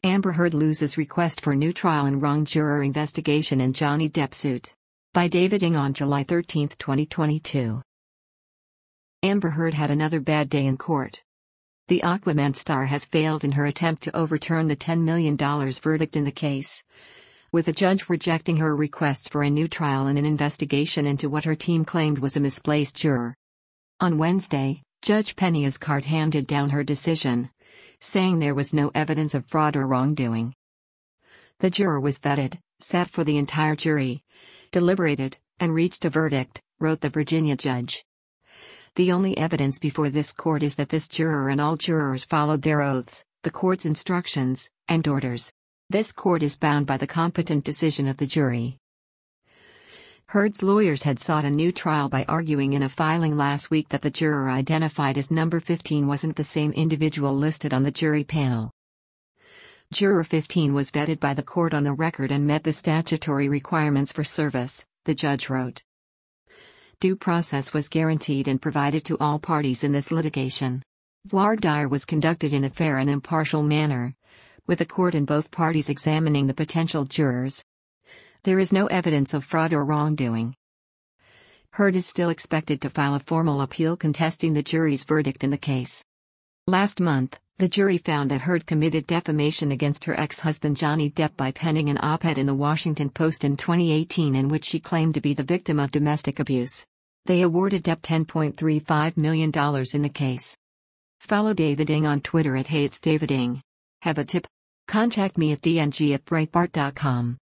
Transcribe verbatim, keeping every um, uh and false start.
Amber Heard loses request for new trial in wrong juror investigation in Johnny Depp suit. By David Ng on July thirteenth, twenty twenty-two. Amber Heard had another bad day in court. The Aquaman star has failed in her attempt to overturn the ten million dollars verdict in the case, with a judge rejecting her requests for a new trial and an investigation into what her team claimed was a misplaced juror. On Wednesday, Judge Penny Ascart handed down her decision, saying there was no evidence of fraud or wrongdoing. The juror was vetted, sat for the entire jury, deliberated, and reached a verdict, wrote the Virginia judge. The only evidence before this court is that this juror and all jurors followed their oaths, the court's instructions, and orders. This court is bound by the competent decision of the jury. Heard's lawyers had sought a new trial by arguing in a filing last week that the juror identified as number fifteen wasn't the same individual listed on the jury panel. Juror fifteen was vetted by the court on the record and met the statutory requirements for service, the judge wrote. Due process was guaranteed and provided to all parties in this litigation. Voir dire was conducted in a fair and impartial manner, with the court and both parties examining the potential jurors. There is no evidence of fraud or wrongdoing. Heard is still expected to file a formal appeal contesting the jury's verdict in the case. Last month, the jury found that Heard committed defamation against her ex-husband Johnny Depp by penning an op-ed in the Washington Post in twenty eighteen in which she claimed to be the victim of domestic abuse. They awarded Depp ten point three five million dollars in the case. Follow David Ng on Twitter at Hey It's David Ng. Have a tip? Contact me at d n g at breitbart dot com.